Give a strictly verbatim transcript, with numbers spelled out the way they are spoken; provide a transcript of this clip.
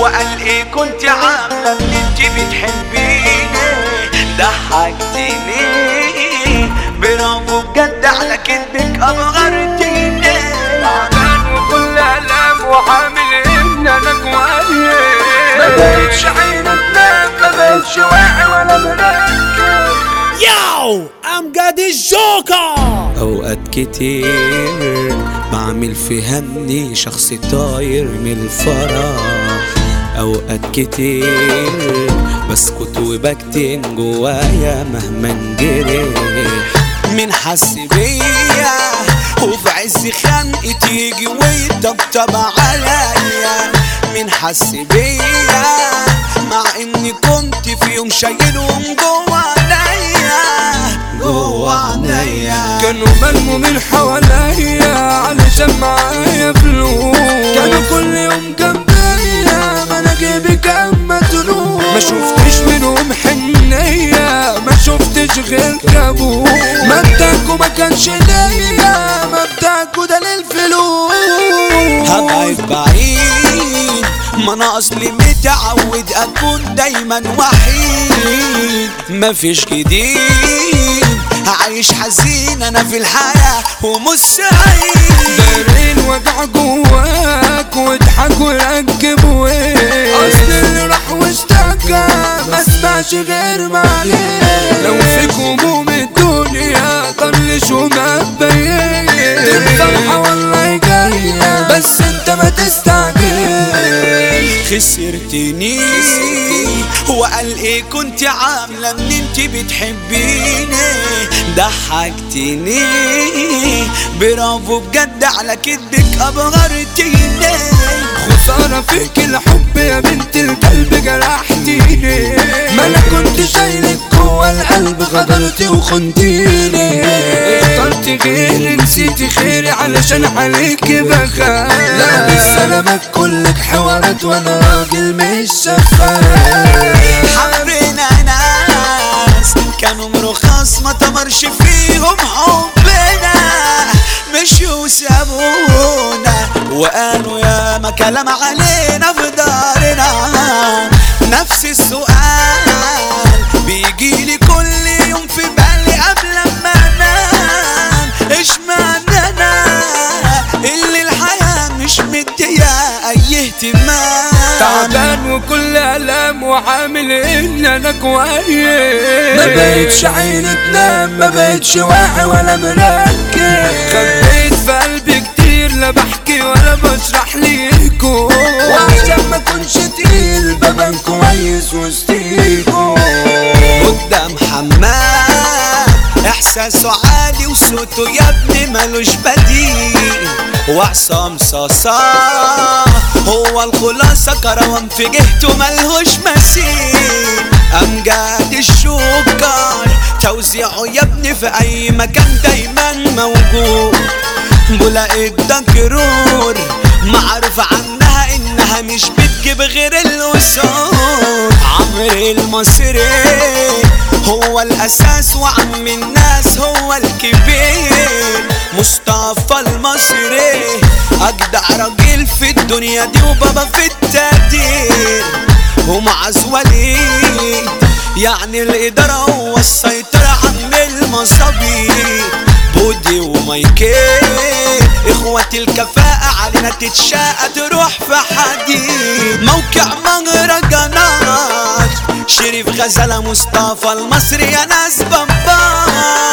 وقال ايه كنت عاملة ان انت بتحبيني، ضحكتيني برافو بجد على كدبك ابغرتيني. تعبان وكل الام وعامل ان انا جوايا، ما بقتش عيني تنام، ما بقتش واعي ولا مركز. ياو امجد الجوكر. اوقات كتير بعمل في همي شخص طاير من الفرح، اوقات كتير بسكت وبكتم جوايا مهما انجرح. من حس بيا وفي عز خنقتي يجي ويطبطب عليا، من حس بيا مع اني كنت في يوم شايلهم جوا عينيا جوا عينيا. كانوا ملموا من حواليا علشان معايا فلوس، كانوا كل يوم جنبيا ما انا جيبي كان متروس. ما شفتش منهم حنية، ما شفتش غير كابوس. مبدأكوا ما كانش ليا، مبدأكوا ده للفلوس. هبعد بعيد ما انا اصلي متعود اكون دايما وحيد، مفيش جديد عايش حزين انا في الحياة ومش سعيد. دايرين وجع جواك واضحك وركب وين، اصل اللي راح واشتكى ما اسمعش غير معليه. لو فيك هموم الدنيا طنش وما تبين، الفرحة والله جاية بس انت ما تستعجل. خسرتني وقال ايه كنت عاملة ان انت بتحبيني، ضحكتني برافو بجد على كدبك ابغرتيني. خسارة فيك الحب يا بنت القلب جرحتيني، ما انا كنت شايلك جوا القلب غدرتي وخنتيني. اخترتي غيري نسيتي خيري علشان عليك بخاف. لا بالسلامة كلك حوارات وانا راجل مش شفاف. حبينا ناس كانوا مرخص ما تمرش فيهم حبنا، مشيوا وسابونا وقالوا يا ما كلام علينا في دارنا. نفس السؤال بيجيلي كل يوم في بالي قبل ما انام، اشمعنى انا اللي الحياة مش مدية اي اهتمام. تعبان وكل الام وعامل ان انا كويس، ما بقتش عيني تنام، ما بقتش واعي ولا مركز. خبيت في قلبي كتير لا بحكي ولا بشرح ليكو، وعشان ما كنش تقيل ببان كويس وسطيكو. قدام حمام احساسه عالي وصوته يا ابني ملوش بديل، وعصام صاصا هو الخلاصة كروان في جهته ملهوش مثيل. امجد الجوكر توزيعه يا ابني في اي مكان دايما موجود. بولاق الدكرور معروف عنها انها مش بتجيب غير الاسود. عمرو المصري هو الاساس وعم الناس هو الكبير. مصطفى المصري اجدع راجل في الدنيا دي وبابا في التقدير. ومعز وليد يعني الاداره هو السيطره عم المصابيح. بودي ومايكل اخوة الكفاءة علينا تتشاقى تروح في حديد. موقع مهرجانات شريف غزالة مصطفى المصري يا ناس بابا.